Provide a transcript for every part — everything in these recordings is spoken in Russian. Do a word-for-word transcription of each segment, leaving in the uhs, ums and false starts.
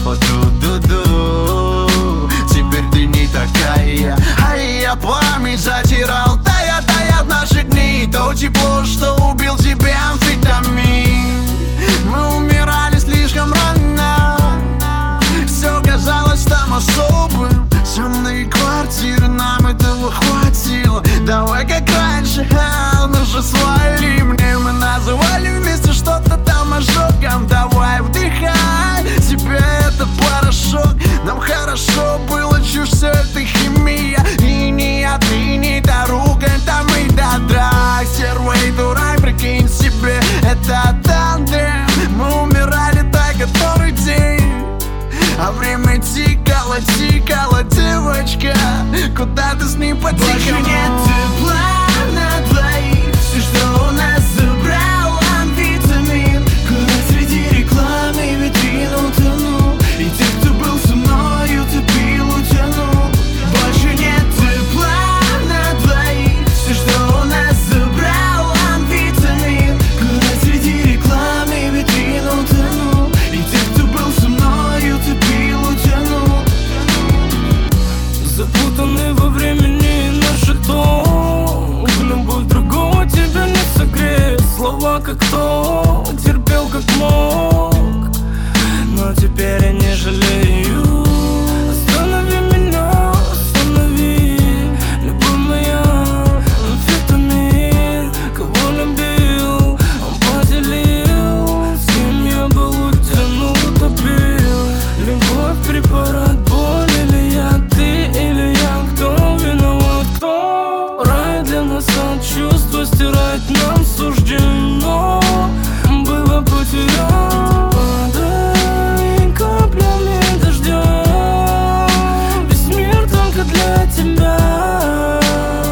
по ту-ду-ду. Теперь ты не такая, а я память затирал. Тая, тая наши дни, то тепло, что убил тебя амфетамин. Мы умирали слишком рано, все казалось там особым. Темные квартиры, нам этого хватило. Давай как раньше, а, ну же свали мне. Мы называли вместе что-то там ожогом. Давай вдыхай, тебе это порошок. Нам хорошо было, чушь, все это химия. И не отмени дорога, там и до драк. Сервей дурак, прикинь себе, это тандем. Мы умирали так который день, а время тикало, тикало, девочка. Куда ты с ним потикала? Больше нет тепла на двоих. Все, что у нас забрал амфетамин. Город среди рекламы, витрин утонул. И те, кто был со мною, топил, утянул. Больше нет тепла на двоих. Все, что у нас забрал амфетамин. Город среди рекламы, витрин утонул. И те, кто был со мною, топил, утянул. Запутаны во времени наши ток. Любовь другого тебя не согреет. Слова как то, терпел как мог. Но теперь я не жалею. Останови меня, останови. Любовь моя, амфетамин. Кого любил, он поделил. С кем я был, утянул, утопил. Любовь, препарат, боль или я, ты или я. Кто виноват, кто? Рай для нас от чувства стирать нам суждено было потерять. Падай каплями дождя, весь мир только для тебя.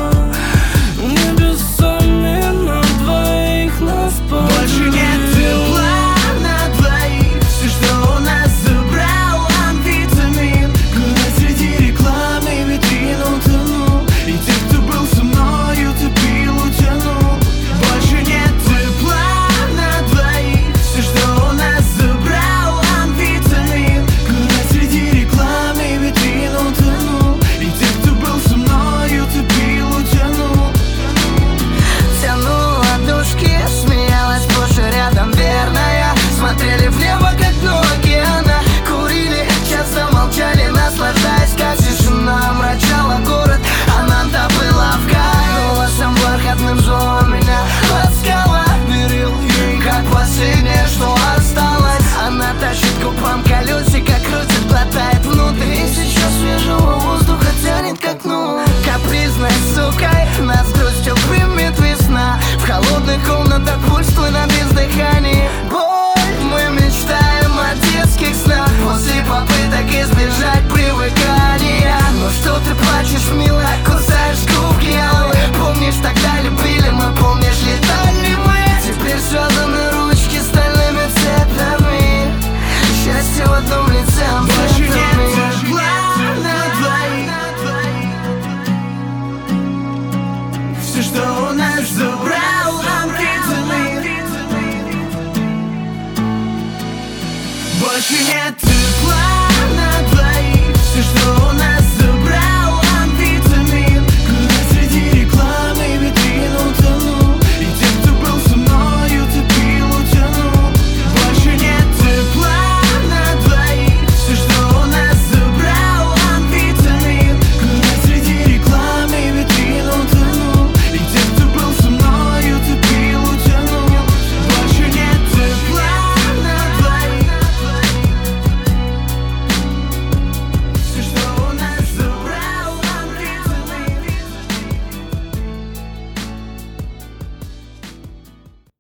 Небесами на двоих нас поделил. Больше нет тепла на двоих. Все, что у нас забрал амфетамин. Город среди рекламы, витрин утонул. И те, кто был со мною, топил, утянул. Больше нет тепла на двоих. Все, что у нас забрал амфетамин. Город среди рекламы, витрин утонул. И те, кто был со мною, топил, утянул. Тянула душки, смеялась сплошь и рядом верная. Смотрели в небо, как дно океана. Курили, часто молчали, наслаждаясь, как тишина омрачала город. Она-то была в кайф, голосом бархатным звал меня. Ласкала, верил ей, как последнее, что осталось. Она тащит губам колесико, крутит, глотает внутрь. И сейчас свежего воздуха тянет к окну. Капризной сукой нас грустью примет весна. В холодных комнатах пульс твой на бездыхании. Боль, мы мечтаем о детских снах. После попыток избежать привыкания. Ну что ты плачешь, милая, кусаешь губки алые. Помнишь, тогда любили мы, помнишь, летали мы. Теперь связаны ручки стальными цепями. Счастье в одном лице. Больше нет